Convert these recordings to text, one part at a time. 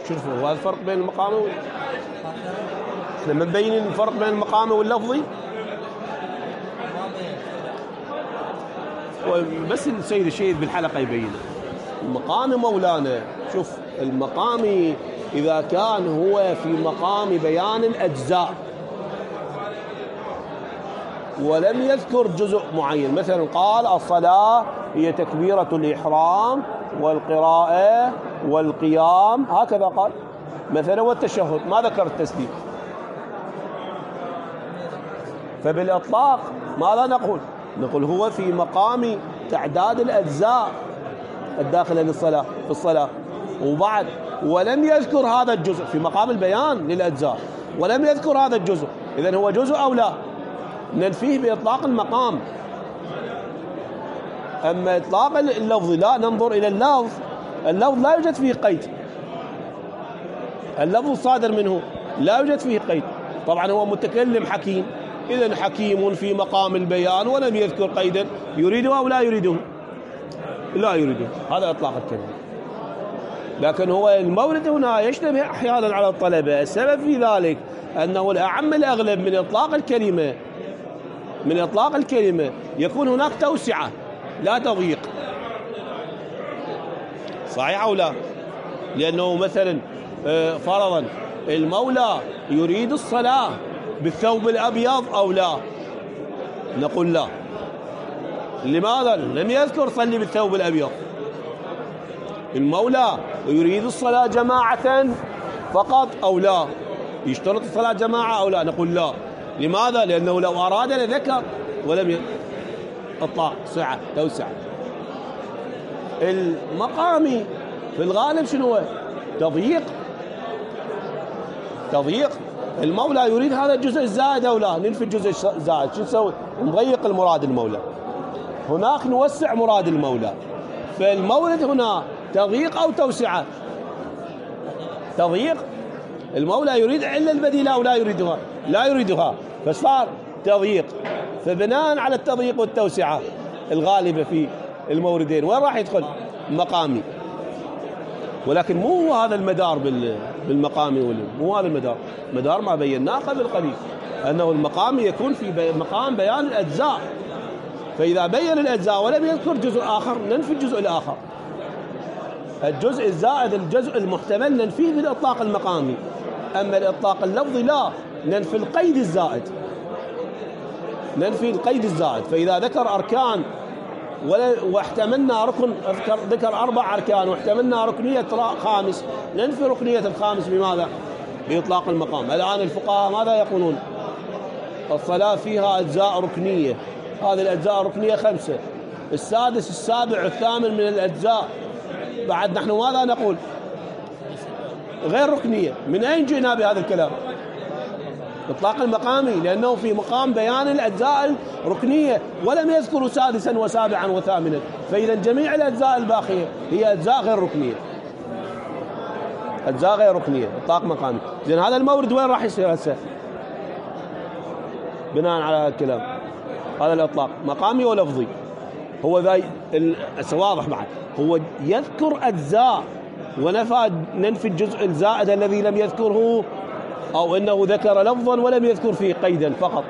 شوفوا هذا الفرق بين المقامي احنا مبين الفرق بين المقامي واللفظي. بس السيد الشهيد بالحلقة يبين المقامي مولانا. شوف المقامي إذا كان هو في مقام بيان الأجزاء ولم يذكر جزء معين، مثلا قال الصلاة هي تكبيرة الإحرام والقراءة والقيام، هكذا قال مثلا، والتشهد، ما ذكر التسليم. فبالإطلاق ماذا نقول؟ نقول هو في مقام تعداد الأجزاء الداخلة للصلاة في الصلاة، وبعد ولم يذكر هذا الجزء في مقام البيان للأجزاء، ولم يذكر هذا الجزء، إذن هو جزء أو لا؟ ننفيه بإطلاق المقام. أما إطلاق اللفظ لا، ننظر إلى اللفظ. اللفظ لا يوجد فيه قيد، اللفظ الصادر منه لا يوجد فيه قيد. طبعا هو متكلم حكيم، إذن حكيم في مقام البيان ولم يذكر قيدا، يريده أو لا يريده؟ لا يريده، هذا إطلاق الكلمة. لكن هو المورد هنا يشتبه أحيانا على الطلبة. السبب في ذلك أنه الأعم الأغلب من إطلاق الكلمة يكون هناك توسعة لا تضييق، صحيح أو لا؟ لأنه مثلا فرضا المولى يريد الصلاة بالثوب الأبيض أو لا؟ نقول لا. لماذا؟ لم يذكر صلي بالثوب الأبيض. المولى يريد الصلاة جماعة فقط أو لا؟ يشترط الصلاة جماعة أو لا؟ نقول لا. لماذا؟ لأنه لو أراد لذكر ولم إطلاق سعة توسع. المقامي في الغالب شنو هو؟ تضييق. المولى يريد هذا الجزء الزائد أو لا؟ ننفي الجزء الزائد، شو نسوي؟ نضيق المراد المولى، هناك نوسع مراد المولى. فالمورد هنا تضييق أو توسعة؟ تضييق. المولى يريد علة البديلة أو لا يريدها؟ لا يريدها، فصار تضييق. فبناء على التضييق والتوسعة الغالبة في الموردين وين راح يدخل؟ مقامي. ولكن مو هذا المدار بالمقامي، مو هذا المدار. مدار ما بيناه قبل قليل أنه المقامي يكون في مقام بيان الأجزاء، فإذا بين الأجزاء ولم يذكر جزء آخر ننفي الجزء الآخر. الجزء الزائد الجزء المحتمل ننفيه بالإطلاق المقامي، أما الإطلاق اللفظي لا، ننفي القيد الزائد، ننفي القيد الزائد. فإذا ذكر أركان واحتملنا ركن، ذكر 4 أركان واحتملنا ركنية خامس، ننفي ركنية الخامس بماذا؟ بإطلاق المقام. الآن الفقهاء ماذا يقولون؟ الصلاة فيها أجزاء ركنية، هذه الأجزاء الركنية 5، السادس السابع الثامن من الأجزاء بعد نحن ماذا نقول؟ غير ركنية. من أين جئنا بهذا الكلام؟ إطلاق المقامي، لأنه في مقام بيان الأجزاء الركنية ولم يذكروا سادسا وسابعا وثامنا، فإذا جميع الأجزاء الباقية هي أجزاء غير ركنية، أجزاء غير ركنية. إطلاق مقامي. زين هذا المورد وين راح يصير هسه بناء على الكلام؟ هذا الإطلاق مقامي ولفظي. هو ذا واضح بعد، هو يذكر أجزاء ننفي الجزء الزائد الذي لم يذكره، أو أنه ذكر لفظا ولم يذكر فيه قيدا فقط،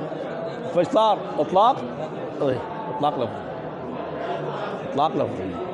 فصار إطلاق لفظي.